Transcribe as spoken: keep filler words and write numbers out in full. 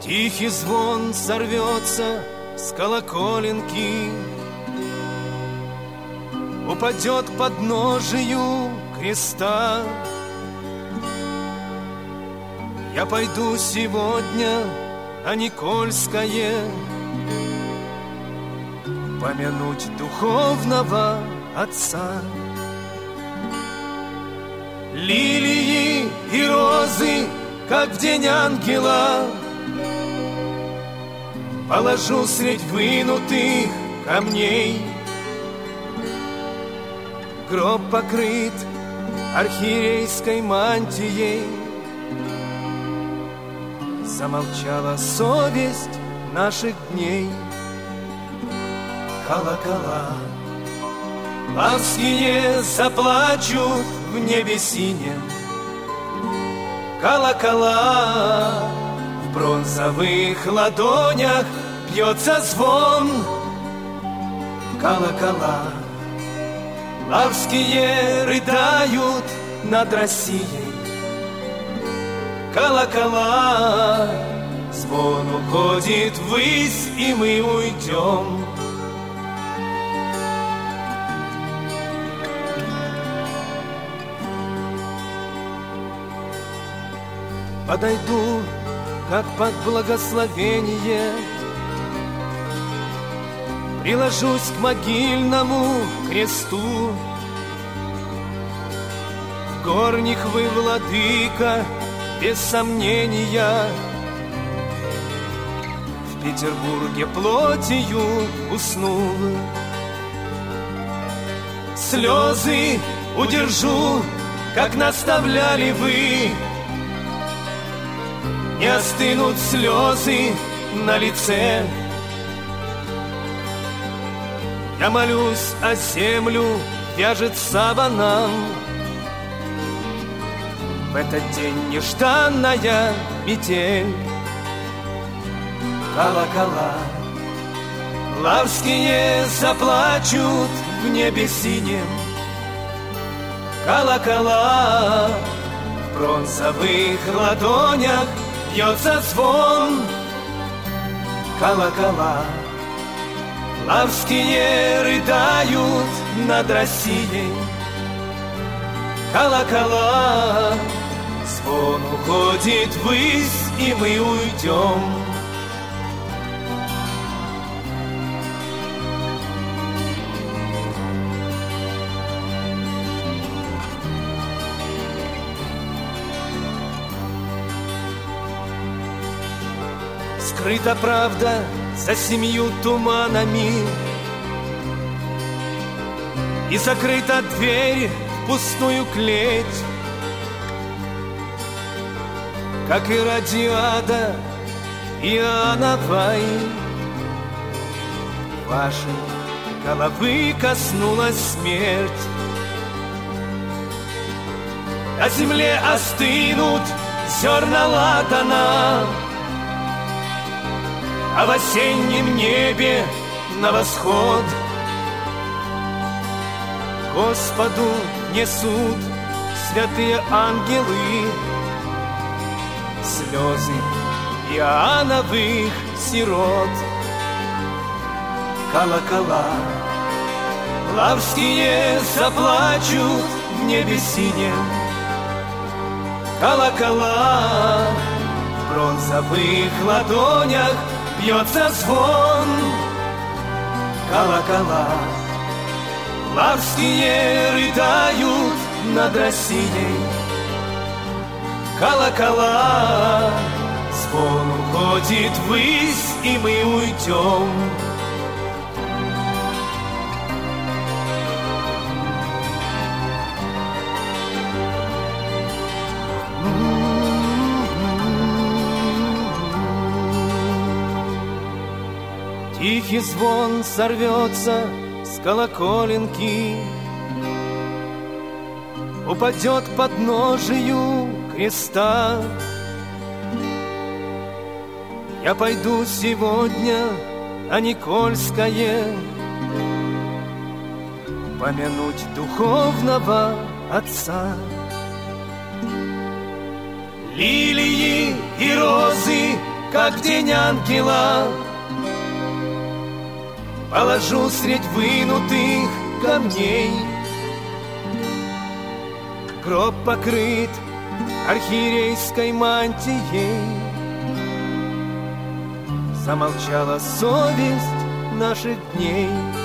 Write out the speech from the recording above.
Тихий звон сорвется с колоколенки, упадет к подножию креста. Я пойду сегодня на Никольское помянуть духовного отца. Лилии и розы, как в день ангела, положу средь вынутых камней. Гроб покрыт архиерейской мантией. Замолчала совесть наших дней. Колокола плавские заплачут в небе синем. Колокола в бронзовых ладонях бьется звон. Колокола плавские рыдают над Россией. Колокола, звон уходит ввысь, и мы уйдем. Подойду, как под благословение, приложусь к могильному кресту. Горних вы, владыка, без сомнения, в Петербурге плотью уснул. Слезы удержу, как наставляли вы. Не остынут слезы на лице. Я молюсь, а землю вяжет саваном. В этот день нежданная метель. Колокола плавские заплачут в небе синем. Колокола в бронзовых ладонях бьется звон. Колокола плавские рыдают над Россией. Колокола, звон уходит ввысь, и мы уйдем. Скрыта правда за семью туманами, и закрыта дверь в пустую клеть. Как и Иродиада Иоанновой, вашей головы коснулась смерть. На земле остынут зерна ладана, а в осеннем небе на восход Господу несут святые ангелы слезы Иоанновых сирот. Колокола плавские заплачут в небе синем. Колокола в бронзовых ладонях бьется звон. Колокола плавские рыдают над Россией. Колокола, звон уходит ввысь, и мы уйдем. Тихий звон сорвется с колоколенки, упадет к подножию креста. Я пойду сегодня на Никольское помянуть духовного отца. Лилии и розы, как день ангела, положу средь вынутых камней. Гроб покрыт архиерейской мантией. Замолчала совесть наших дней.